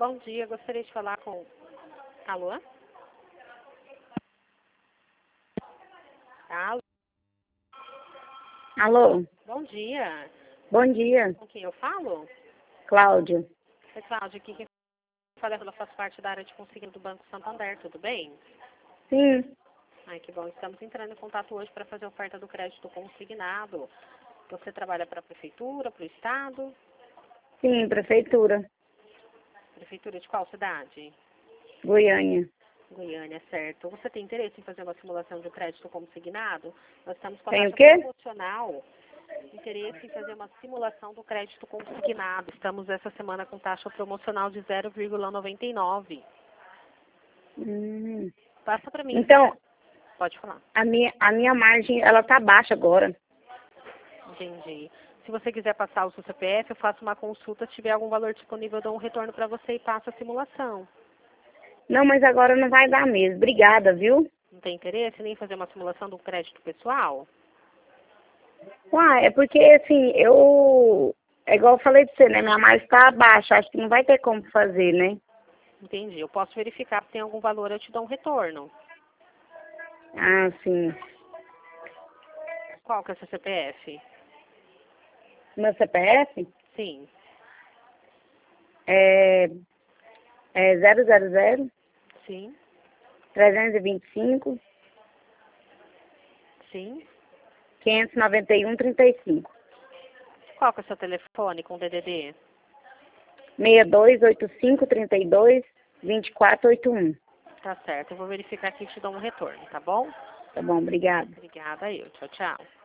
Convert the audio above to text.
Bom dia, gostaria de falar com... Alô? Alô? Alô, Bom dia. bom dia, Com quem eu falo? Cláudia. É Cláudia, aqui quem fala, ela faz parte da área de consignado do Banco Santander, tudo bem? Sim, Ai, que bom. Estamos entrando em contato hoje para fazer a oferta do crédito consignado. Você trabalha para a Prefeitura, para o Estado? sim, prefeitura, Prefeitura de qual cidade? Goiânia. Goiânia, certo. Você tem interesse em fazer uma simulação de crédito consignado? Nós estamos com a Tem o taxa quê? promocional. Interesse em fazer uma simulação do crédito consignado. Estamos essa semana com taxa promocional de 0,99. Passa para mim. Então, Pode falar. a minha margem, ela tá baixa agora. Entendi. Se você quiser passar o seu CPF, eu faço uma consulta. Se tiver algum valor disponível, eu dou um retorno para você e passo a simulação. Não, mas agora não vai dar mesmo. Obrigada, viu? Não tem interesse nem em fazer uma simulação do crédito pessoal? Uai, é porque, assim, é igual eu falei pra você, né? Minha margem tá baixa. Acho que não vai ter como fazer, né? Entendi. Eu posso verificar se tem algum valor, eu te dou um retorno. Ah, sim. Qual que é o seu CPF? Meu CPF Sim. é 000 Sim. 325 Sim. 591 35 Qual que é o seu telefone com DDD? 6285 32 2481. Tá certo. Eu vou verificar aqui e te dou um retorno, tá bom? Tá bom, obrigada. Obrigada, eu. Tchau, tchau.